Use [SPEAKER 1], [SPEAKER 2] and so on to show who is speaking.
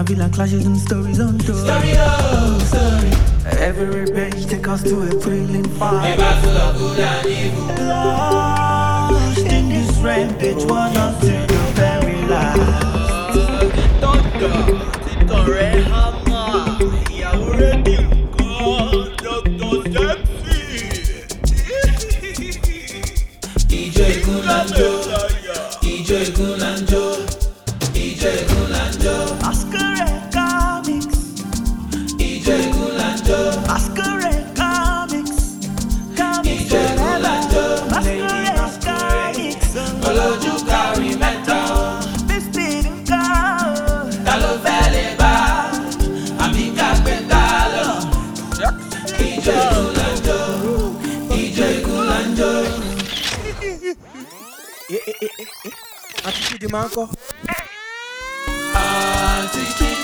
[SPEAKER 1] villain clashes and stories untold.
[SPEAKER 2] Story, oh, story.
[SPEAKER 1] Every page take us to a thrilling
[SPEAKER 2] A
[SPEAKER 1] fight.
[SPEAKER 2] battle of good and evil.
[SPEAKER 1] Lost in this rampage, one until the very last.
[SPEAKER 2] Ijo Igunlanjo, Ijo Igunlanjo, Ijo Igunlanjo,
[SPEAKER 1] Masquerade comics,
[SPEAKER 2] Ijo Igunlanjo,
[SPEAKER 1] Masquerade comics, comics
[SPEAKER 2] Ijo Igunlanjo,
[SPEAKER 1] Masquerade comics.
[SPEAKER 2] Olójú kárí mẹ́ta o.
[SPEAKER 1] This beating cow.
[SPEAKER 2] Ta ló fẹ́ lè bá? Àbí ká gbé ká lọ. Ijo Igunlanjo, Ijo Igunlanjo.
[SPEAKER 3] Àti Chidi máa ń kọ́.
[SPEAKER 2] Àǹtí Chidi.